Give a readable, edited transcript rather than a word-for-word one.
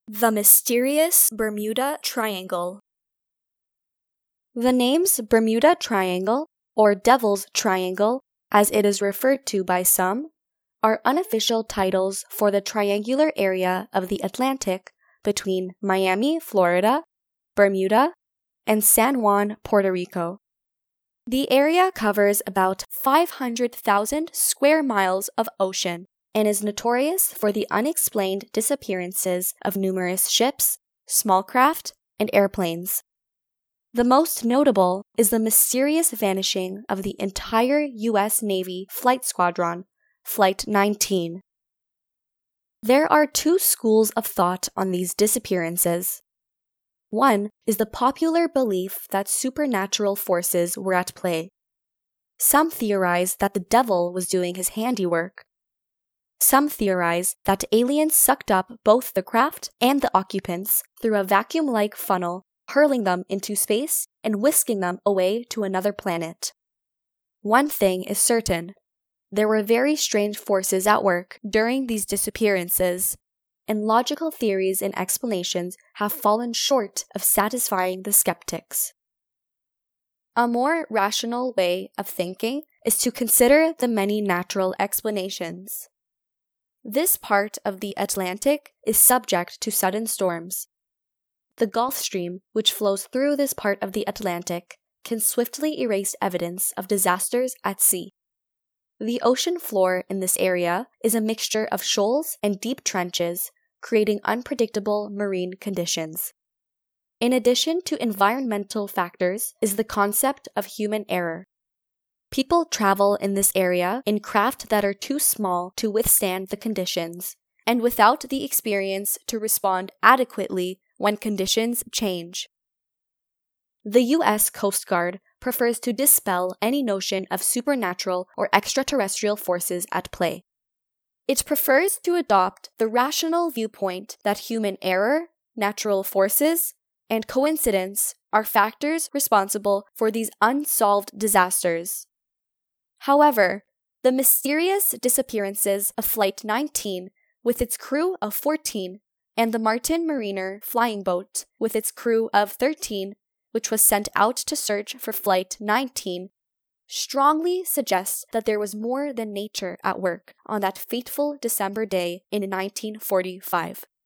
The mysterious Bermuda Triangle. The names Bermuda Triangle, or Devil's Triangle, as it is referred to by some, are unofficial titles for the triangular area of the Atlantic between Miami, Florida, Bermuda, and San Juan, Puerto Rico. The area covers about 500,000 square miles of ocean and is notorious for the unexplained disappearances of numerous ships, small craft, and airplanes. The most notable is the mysterious vanishing of the entire U.S. Navy flight squadron, Flight 19. There are two schools of thought on these disappearances. One is the popular belief that supernatural forces were at play. Some theorize that the devil was doing his handiwork. Some theorize that aliens sucked up both the craft and the occupants through a vacuum-like funnel, hurling them into space and whisking them away to another planet. One thing is certain: there were very strange forces at work during these disappearances, and logical theories and explanations have fallen short of satisfying the skeptics. A more rational way of thinking is to consider the many natural explanations. This part of the Atlantic is subject to sudden storms. The Gulf Stream, which flows through this part of the Atlantic, can swiftly erase evidence of disasters at sea. The ocean floor in this area is a mixture of shoals and deep trenches, creating unpredictable marine conditions. In addition to environmental factors is the concept of human error. People travel in this area in craft that are too small to withstand the conditions, and without the experience to respond adequately when conditions change. The U.S. Coast Guard prefers to dispel any notion of supernatural or extraterrestrial forces at play. It prefers to adopt the rational viewpoint that human error, natural forces, and coincidence are factors responsible for these unsolved disasters. However, the mysterious disappearances of Flight 19 with its crew of 14 and the Martin Mariner flying boat with its crew of 13, which was sent out to search for Flight 19, strongly suggest that there was more than nature at work on that fateful December day in 1945.